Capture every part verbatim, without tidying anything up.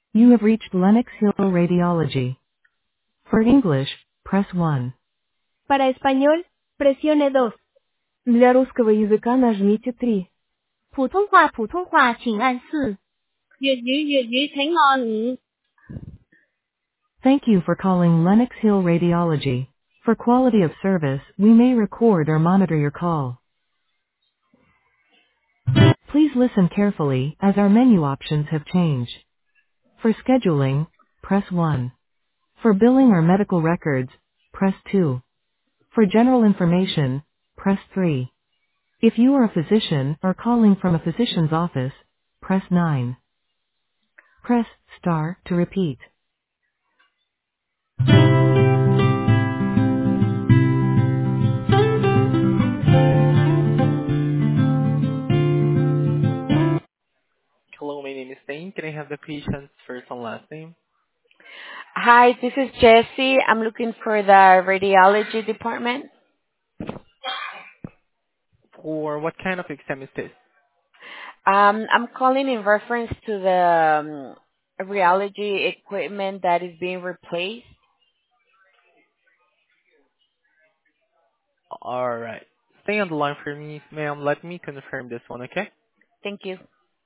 You have reached Lenox Hill Radiology. For English, press one. Para español, presione dos. Для русского языка нажмите три. 普通话普通话请按四。粤语粤语请按五。Thank you for calling Lenox Hill Radiology. For quality of service, we may record or monitor your call. Please listen carefully, as our menu options have changed. For scheduling, press one. For billing or medical records, press two. For general information, press three. If you are a physician or calling from a physician's office, press nine. Press star to repeat. Hello, my name is Dane. Can I have the patient's first and last name? Hi, this is Jessie. I'm looking for the radiology department. For what kind of exam is this? Um, I'm calling in reference to the um, radiology equipment that is being replaced. Alright. Stay on the line for me, ma'am. Let me confirm this one, okay? Thank you.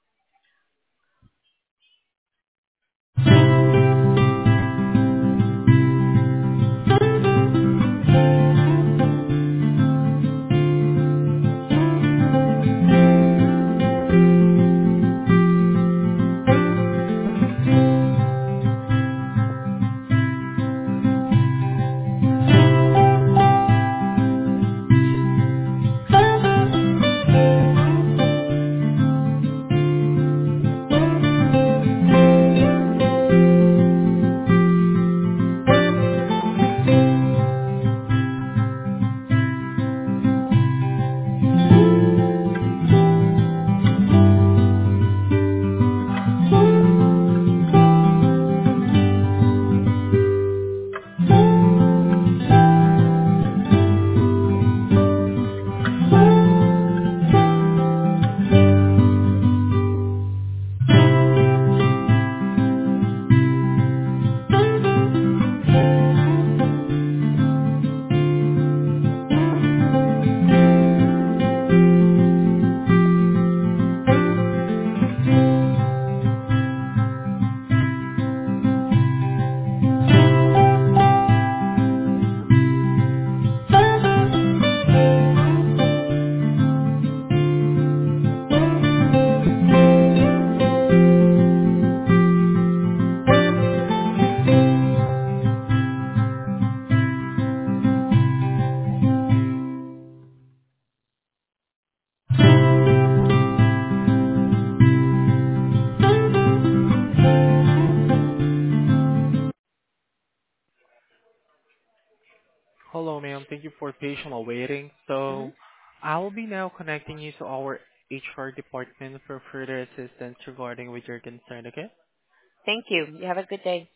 Hello, ma'am. Thank you for patiently waiting. hmm So, I will be now connecting you to our H R department for further assistance regarding with your concern, okay? Thank you. You have a good day.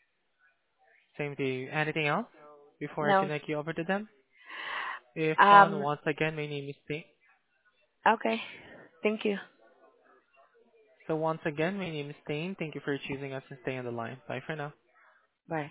Same to you. Anything else before I No. connect you over to them? If none, Um. once again, my name is Ting. Okay. Thank you. So once again, my name is Ting. Thank you for choosing us and stay on the line. Bye for now. Bye.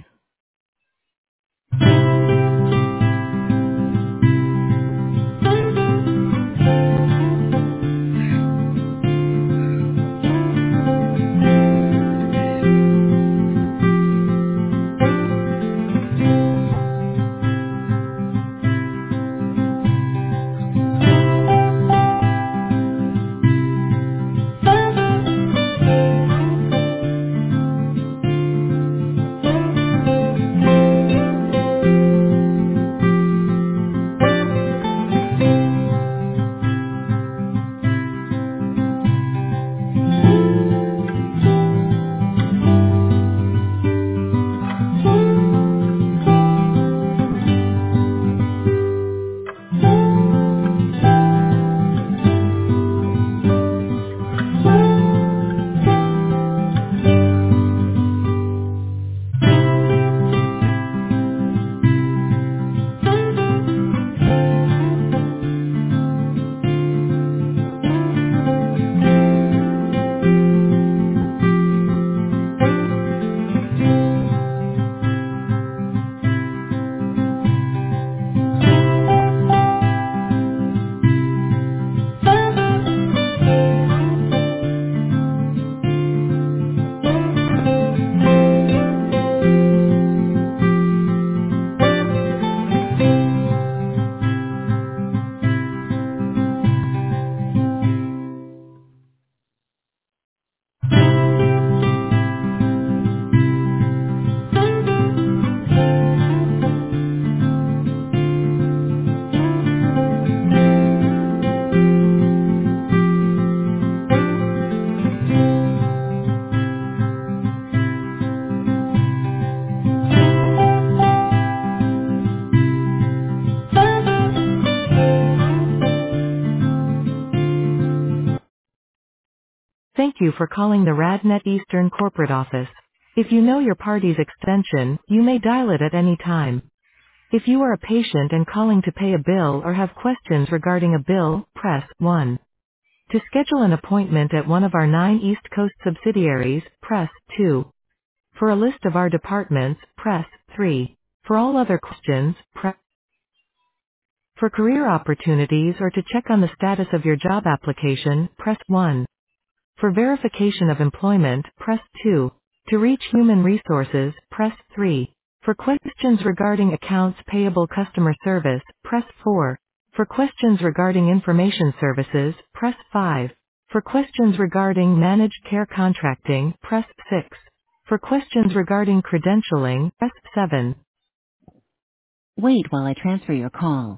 you for calling the RadNet Eastern corporate office. If you know your party's extension, you may dial it at any time. If you are a patient and calling to pay a bill or have questions regarding a bill, press one. To schedule an appointment at one of our nine East Coast subsidiaries, press two. For a list of our departments, press three. For all other questions, press For career opportunities or to check on the status of your job application, press one. For verification of employment, press two. To reach human resources, press three. For questions regarding accounts payable customer service, press four. For questions regarding information services, press five. For questions regarding managed care contracting, press six. For questions regarding credentialing, press seven. Wait while I transfer your call.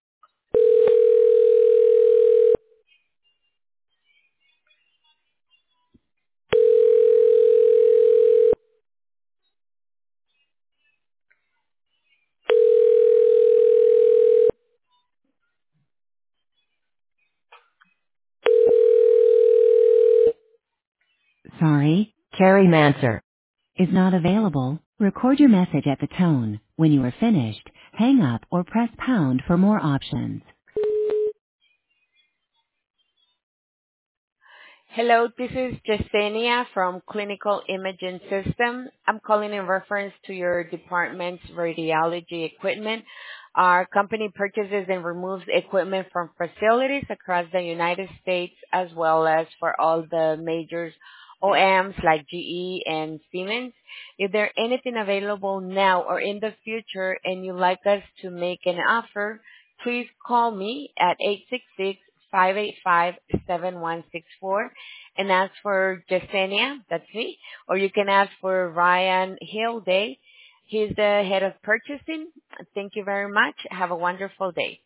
Sorry, Carrie Manser is not available. Record your message at the tone. When you are finished, hang up or press pound for more options. Hello, this is Jasenia from Clinical Imaging System. I'm calling in reference to your department's radiology equipment. Our company purchases and removes equipment from facilities across the United States as well as for all the major O E Ms like G E and Siemens. If there anything available now or in the future and you'd like us to make an offer, please call me at eight six six, five eight five, seven one six four and ask for Jasenia, that's me, or you can ask for Ryan Hilday. He's the head of purchasing. Thank you very much. Have a wonderful day.